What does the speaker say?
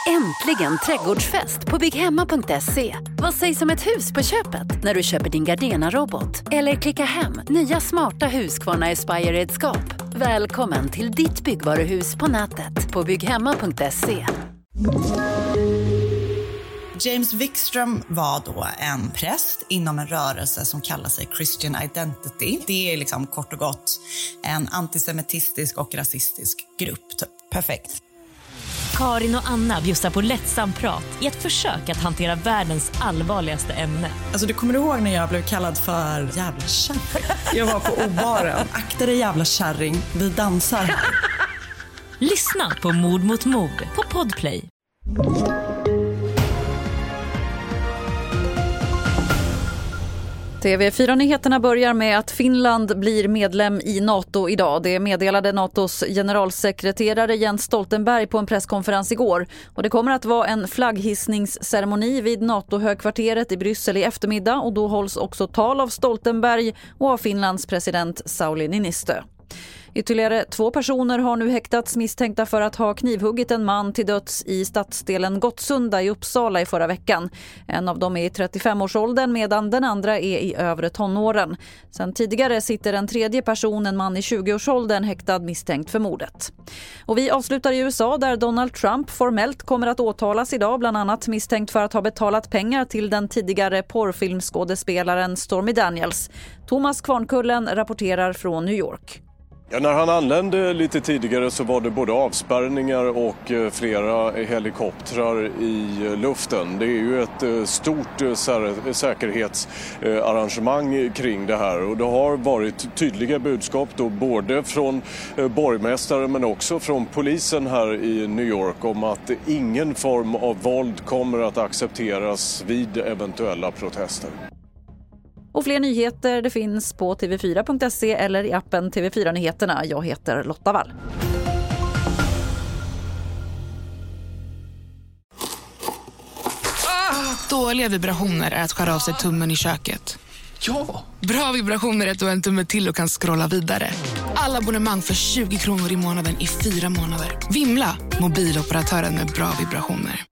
Äntligen trädgårdsfest på bygghemma.se. Vad sägs om ett hus på köpet när du köper din Gardena-robot? Eller klicka hem nya smarta Husqvarna Aspire-redskap. Välkommen till ditt byggvaruhus på nätet på bygghemma.se. James Wikström var då en präst inom en rörelse som kallar sig Christian Identity. Det är liksom kort och gott en antisemitistisk och rasistisk grupp. Perfekt. Karin och Anna bjussar på lättsam prat i ett försök att hantera världens allvarligaste ämne. Alltså du kommer ihåg när jag blev kallad för jävla kärring? Jag var på obaren. Akta dig jävla kärring, vi dansar. Lyssna på Mord mot mord på Podplay. TV4-nyheterna börjar med att Finland blir medlem i NATO idag. Det meddelade NATOs generalsekreterare Jens Stoltenberg på en presskonferens igår. Och det kommer att vara en flagghissningsceremoni vid NATO-högkvarteret i Bryssel i eftermiddag. Och då hålls också tal av Stoltenberg och av Finlands president Sauli Niinistö. Ytterligare 2 personer har nu häktats misstänkta för att ha knivhuggit en man till döds i stadsdelen Gottsunda i Uppsala i förra veckan. En av dem är i 35-årsåldern medan den andra är i övre tonåren. Sen tidigare sitter en tredje person, en man i 20-årsåldern, häktad misstänkt för mordet. Och vi avslutar i USA där Donald Trump formellt kommer att åtalas idag, bland annat misstänkt för att ha betalat pengar till den tidigare porrfilmskådespelaren Stormy Daniels. Thomas Kvarnkullen rapporterar från New York. Ja, när han anlände lite tidigare så var det både avspärrningar och flera helikoptrar i luften. Det är ju ett stort säkerhetsarrangemang kring det här och det har varit tydliga budskap då både från borgmästaren men också från polisen här i New York om att ingen form av våld kommer att accepteras vid eventuella protester. Och fler nyheter det finns på tv4.se eller i appen TV4-nyheterna. Jag heter Lotta Wall. Dåliga vibrationer är att skära av sig tummen i köket. Ja! Bra vibrationer är att du har en tumme till och kan scrolla vidare. Alla abonnemang för 20 kronor i månaden i 4 månader. Vimla! Mobiloperatören med bra vibrationer.